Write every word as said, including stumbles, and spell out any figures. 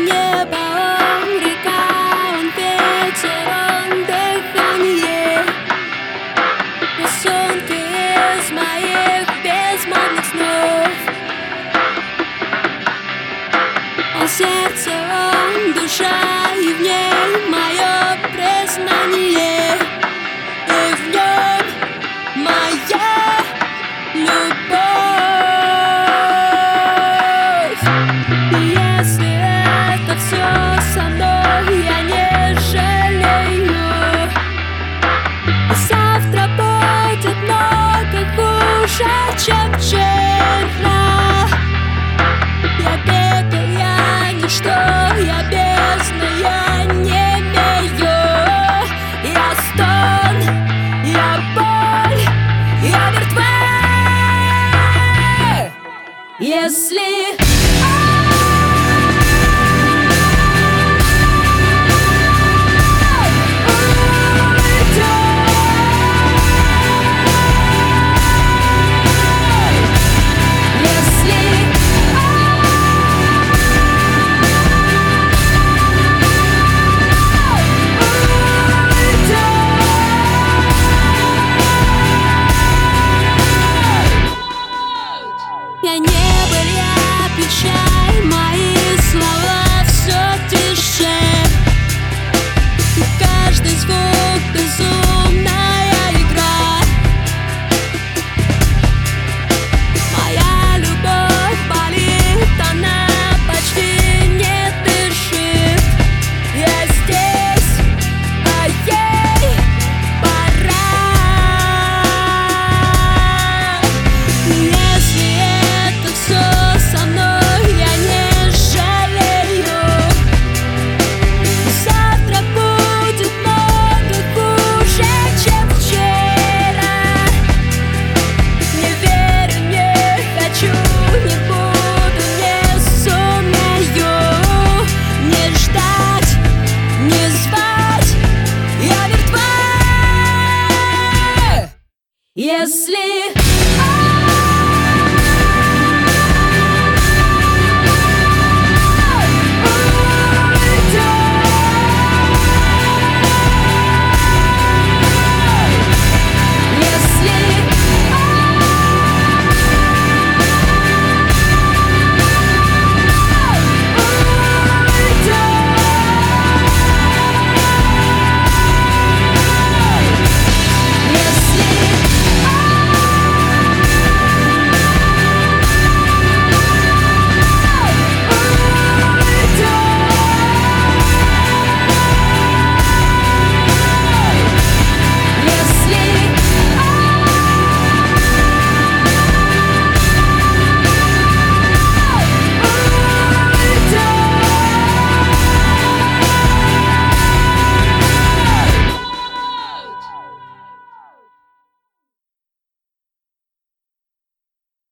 небо, он река, он ветер, он дыхание. Рисунки из моих безмолвных снов. Он сердце, он душа, и в ней мое признание, и в нем моя любовь. И если это все со мной, я не жалею. И завтра будет много хуже, чем вчера. Я пепел, я ничто, я бездна, я не имею. Я стон, я боль, я мертва. Если